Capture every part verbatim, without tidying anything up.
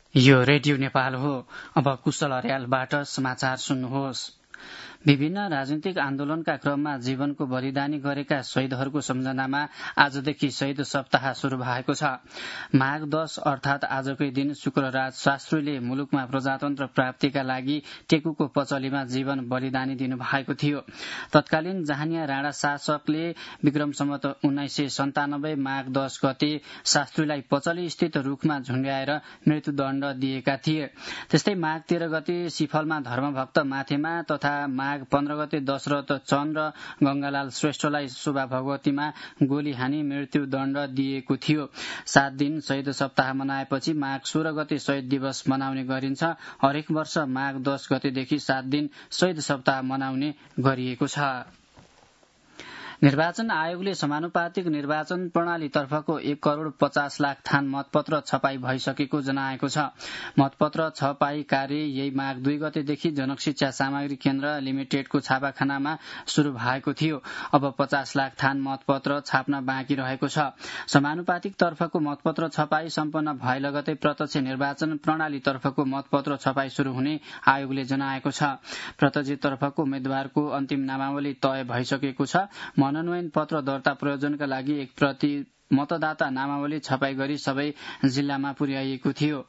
यो रेडियो नेपाल हो। अब कुशल अर्यालबाट समाचार सुन्नुहोस्। विभिन्न राजनीतिक आन्दोलनका क्रममा जीवनको बलिदानी गरेका शहीदहरूको सम्झनामा आजदेखि शहीद सप्ताह शुरू भएको छ। माघ दश अर्थात आजकै दिन शुक्रराज शास्त्रीले मुलुकमा प्रजातन्त्र प्राप्तिका लागि टेकुको पचलीमा जीवन बलिदानी दिनुभएको थियो। तत्कालीन जहानिया राणा शासकले विक्रम सम्वत उन्नाइस सय सन्तानब्बे माघ दश गते शास्त्रीलाई पचली स्थित रूखमा झुण्ड्याएर मृत्युदण्ड दिएका थिए। त्यस्तै माघ तेह्र गते सिफलमा धर्मभक्त माथेमा तथा माघ पन्ध्र गते दशरथ चन्द्र गंगालाल श्रेष्ठलाई शोभा भगवतीमा गोली हानी मृत्युदण्ड दिएको थियो। सात दिन शहीद सप्ताह मनाएपछि माघ सोह्र गते शहीद दिवस मनाउने गरिन्छ। हरेक वर्ष माघ दश गतेदेखि सात दिन शहीद सप्ताह मनाउने गरिएको छ। निर्वाचन आयोगले समानुपातिक निर्वाचन प्रणाली तर्फको एक करोड़ पचास लाख थान मतपत्र छपाई भइसकेको जनाएको छ। मतपत्र छपाई कार्य यही माघ दुई गतेदेखि जनक शिक्षा सामग्री केन्द्र लिमिटेडको छापाखानामा शुरू भएको थियो। अब पचास लाख थान मतपत्र छाप्न बाँकी रहेको छ। समानुपातिक तर्फको मतपत्र छपाई सम्पन्न भए लगतै प्रत्यक्ष निर्वाचन प्रणाली तर्फको मतपत्र छपाई शुरू हुने आयोगले जनाएको छ। प्रत्यक्ष तर्फको उम्मेद्वारको अन्तिम नामावली तय भइसकेको छ। मनोनयन पत्र दर्ता प्रयोजनका लागि एक प्रति मतदाता नामावली छपाई गरी सबै जिल्लामा पुर्याइएको थियो।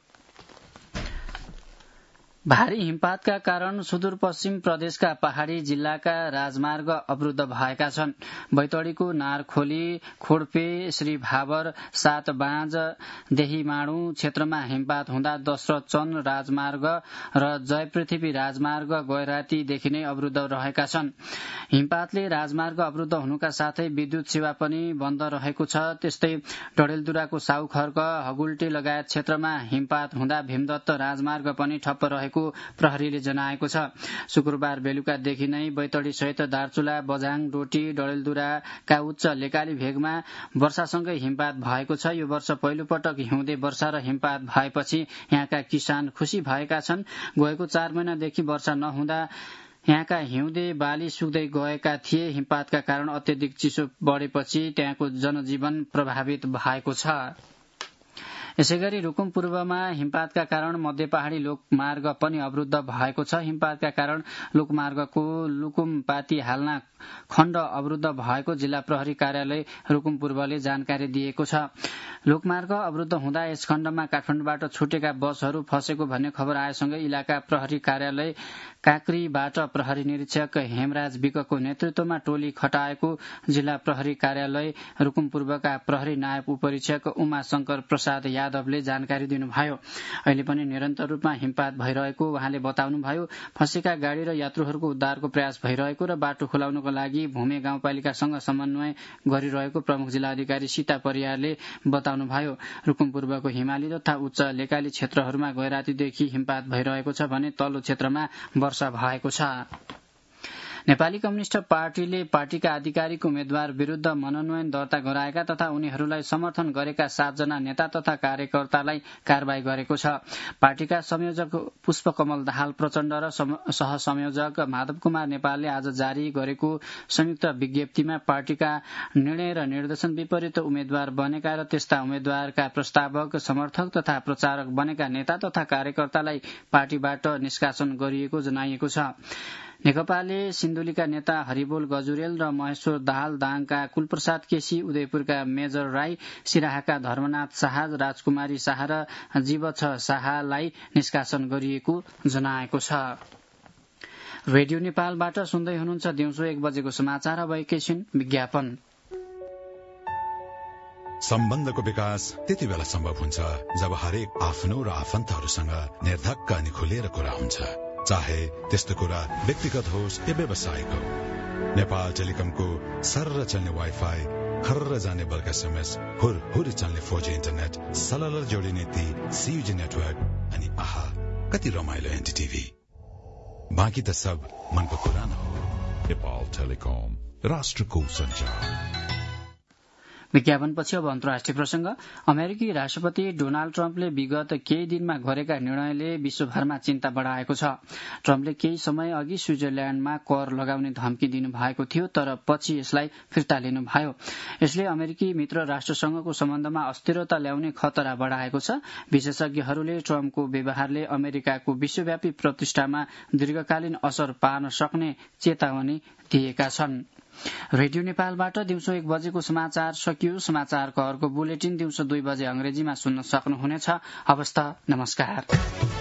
भारी हिमपातका कारण सुदूरपश्चिम प्रदेशका पहाड़ी जिल्लाका राजमार्ग अवरुद्ध भएका छन्। बैतडीको नारखोली, खोडपे, श्री भावर, सातबाँझ, देहीमाणु क्षेत्रमा हिमपात हुँदा दशरथ चन्द राजमार्ग र जयपृथ्वी राजमार्ग गैरातीदेखि नै अवरुद्ध रहेका छन्। हिमपातले राजमार्ग अवरुद्ध हुनुका साथै विद्युत सेवा पनि बन्द रहेको छ। त्यस्तै डडेलधुराको साउखर्क, हगुल्टे लगायत क्षेत्रमा हिमपात हुँदा भीमदत्त राजमार्ग पनि ठप्प रहेको प्रहरीले जनाएको छ। शुक्रबार बेलुकादेखि नै बैतडी सहित दार्चुला, बझाङ, डोटी, डडेलधुराका उच्च लेकाली भेगमा वर्षासँगै हिमपात भएको छ। यो वर्ष पहिलो पटक हिउँदे वर्षा र हिमपात भएपछि यहाँका किसान खुशी भएका छन्। गएको चार महिनादेखि वर्षा नहुँदा यहाँका हिउँदे बाली सुक्दै गएका थिए। हिमपातका कारण अत्यधिक चिसो बढेपछि त्यहाँको जनजीवन प्रभावित भएको छ। यसैगरी रुकुम पूर्वमा हिमपातका कारण मध्य पहाड़ी लोकमार्ग पनि अवरुद्ध भएको छ। हिमपातका कारण लोकमार्गको लुकुम पाती हाल्ना खण्ड अवरुद्ध भएको जिल्ला प्रहरी कार्यालय रुकुम पूर्वले जानकारी दिएको छ। लोकमार्ग अवरुद्ध हुँदा यस खण्डमा काठमाडौँबाट छुटेका बसहरू फसेको भन्ने खबर आएसँगै इलाका प्रहरी कार्यालय काँक्रीबाट प्रहरी निरीक्षक हेमराज विकको नेतृत्वमा टोली खटाएको जिल्ला प्रहरी कार्यालय रुकुम पूर्वका प्रहरी नायब उपरीक्षक उमा शंकर प्रसाद यादवले जानकारी दिनुभयो। अहिले पनि निरन्तर रूपमा हिमपात भइरहेको उहाँले बताउनुभयो। फँसेका गाड़ी र यात्रुहरूको उद्धारको प्रयास भइरहेको र बाटो खुलाउनको लागि भूमे गाउँपालिकासँग समन्वय गरिरहेको प्रमुख जिल्ला अधिकारी सीता परियारले बताउनुभयो। रुकुम पूर्वको हिमाली तथा उच्च लेकाली क्षेत्रहरूमा गैरातीदेखि हिमपात भइरहेको छ भने तल्लो क्षेत्रमा वर्षा भएको छ। नेपाली कम्युनिष्ट पार्टीले पार्टीका आधिकारिक उम्मेद्वार विरूद्ध मनोनयन दर्ता गराएका तथा उनीहरूलाई समर्थन गरेका सातजना नेता तथा कार्यकर्तालाई कारबाही गरेको छ। पार्टीका संयोजक पुष्पकमल दाहाल प्रचण्ड र सहसंयोजक माधव कुमार नेपालले आज जारी गरेको संयुक्त विज्ञप्तिमा पार्टीका निर्णय र निर्देशन विपरीत उम्मेद्वार बनेका र त्यस्ता उम्मेद्वारका प्रस्तावक, समर्थक तथा प्रचारक बनेका नेता तथा कार्यकर्तालाई पार्टीबाट निष्कासन गरिएको जनाइएको छ। नेकपाले सिन्धुलीका नेता हरिबोल गजुरेल र महेश्वर दाहाल, दाङका कुलप्रसाद केसी, उदयपुरका मेजर राई, सिराहाका धर्मनाथ शाह, राजकुमारी शाह र जीवछ शाहलाई निष्कासन गरिएको जनाएको छ। रेडियो नेपालबाट सुन्दै हुनुहुन्छ दिउँसो एक बजेको समाचार। अब एकैछिन विज्ञापन। सम्बन्धको विकास त्यति बेला सम्भव हुन्छ जब हरेक आफ्नो र आफन्तहरूसँग निर्धक्क अनि खुलेर कुरा हुन्छ, चाहे त्यस्तो कुरा व्यक्तिगत होस् या व्यवसायिक हो। नेपाल टेलिकमको सर्र चल्ने वाइफाई, खर्र जाने बल्क एसएमएस, हुर हुर चल्ने फोर जी इन्टरनेट, सललर जोडिने ती सीयूजी नेटवर्क अनि आहा कति रमाइलो एनडीटीभी। बाँकी त सब मनको कुरा न हो। नेपाल टेलिकम, राष्ट्रको सञ्चार। विज्ञापनपछि अब अन्तर्राष्ट्रिय प्रसंग। अमेरिकी राष्ट्रपति डोनाल्ड ट्रम्पले विगत केही दिनमा गरेका निर्णयले विश्वभरमा चिन्ता बढ़ाएको छ। ट्रम्पले केही समय अघि स्विजरल्याण्डमा कर लगाउने धम्की दिनु भएको थियो, तर पछि यसलाई फिर्ता लिनुभयो। यसले अमेरिकी मित्र राष्ट्रसँगको सम्बन्धमा अस्थिरता ल्याउने खतरा बढ़ाएको छ। विशेषज्ञहरूले ट्रम्पको व्यवहारले अमेरिकाको विश्वव्यापी प्रतिष्ठामा दीर्घकालीन असर पार्न सक्ने चेतावनी दिएका छन्। रेडियो नेपालबाट दिउँसो एक बजेको समाचार सकियो। समाचारको अर्को बुलेटिन दिउँसो दुई बजे अंग्रेजीमा सुन्न सक्नुहुनेछ। हवस् त, नमस्कार।